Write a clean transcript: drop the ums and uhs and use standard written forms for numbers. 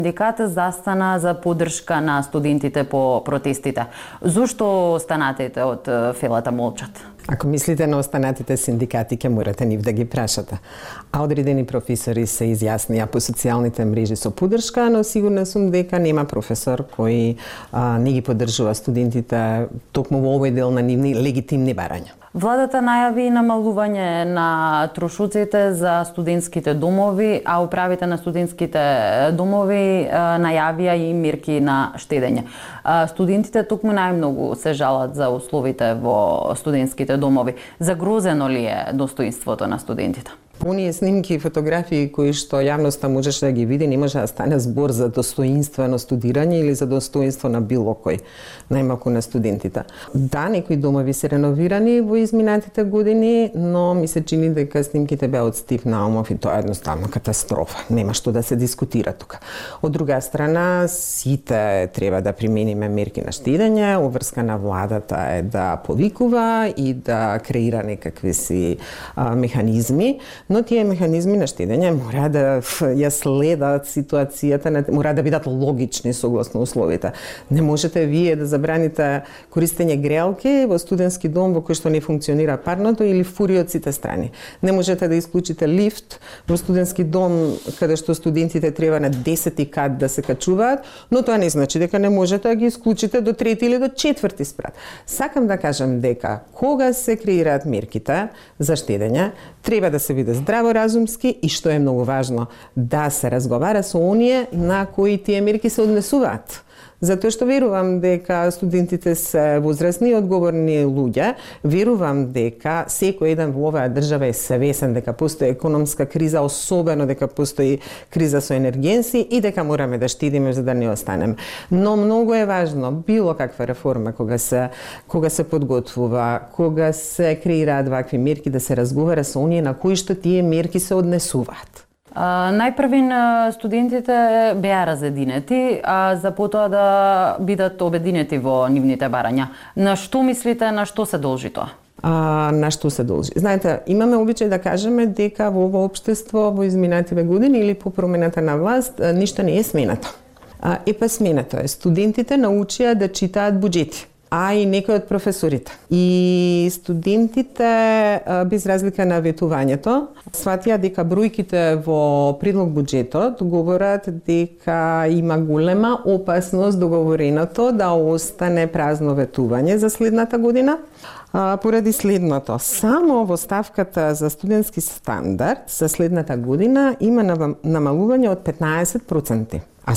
Синдикатот застана за поддршка на студентите по протестите. Зошто останатите од фелата молчат? Ако мислите на останатите синдикати, ќе морате нив да ги прашате. А одредени професори се изјаснија по социјалните мрежи со поддршка, но сигурна сум дека нема професор кој не ги поддржува студентите токму во овој дел на нивни легитимни барања. Владата најави намалување на трошоците за студентските домови, а управите на студентските домови најавија и мерки на штедење. Студентите токму најмногу се жалат за условите во студентските домови. Загрозено ли е достоинството на студентите? Оние снимки и фотографии кои што јавноста можеше да ги види, не може да стане збор за достоинствено студирање или за достоинство на било кој, најмалку на студентите. Да, некои домови се реновирани во изминатите години, но ми се чини дека снимките беа од Стив Наумов и тоа е едноставно катастрофа. Нема што да се дискутира тука. Од друга страна, сите треба да примениме мерки на штедење, обврска на владата е да повикува и да креира некакви си механизми, но тие механизми на штедење мора да ја следат ситуацијата, мора да бидат логични согласно условите. Не можете вие да забраните користење греалки во студентски дом во кој што не функционира парното или фури од сите страни. Не можете да исклучите лифт во студентски дом каде што студентите треба на 10-ти кат да се качуваат, но тоа не значи дека не можете да ги исклучите до 3-ти или до 4-ти спрат. Сакам да кажам дека кога се креираат мерките за штедење, треба да се биде здраворазумски и, што е многу важно, да се разговара со оние на кои тие мерки се однесуваат. Затоа што верувам дека студентите се возрастни и одговорни луѓе, верувам дека секој еден во оваа држава е свесен дека постои економска криза, особено дека постои криза со енергенси и дека мораме да штедиме за да не останеме. Но многу е важно било каква реформа кога се подготвува, кога се креираат вакви мерки, да се разговара со оние на кои што тие мерки се однесуваат. Најпрвин студентите беа разединети, а за потоа да бидат обединети во нивните барања. На што мислите, на што се должи тоа? На што се должи? Знаете, имаме обичај да кажеме дека во ово општество во изминативе години или по промената на власт ништо не е сменато. Сменато е. Студентите научија да читаат буџети, а и некои од професорите. И студентите, без разлика на ветувањето, сватија дека бројките во предлог буџетот говорат дека има голема опасност договореното да остане празно ветување за следната година. Поради следното, само во ставката за студентски стандард за следната година има намалување од 15%.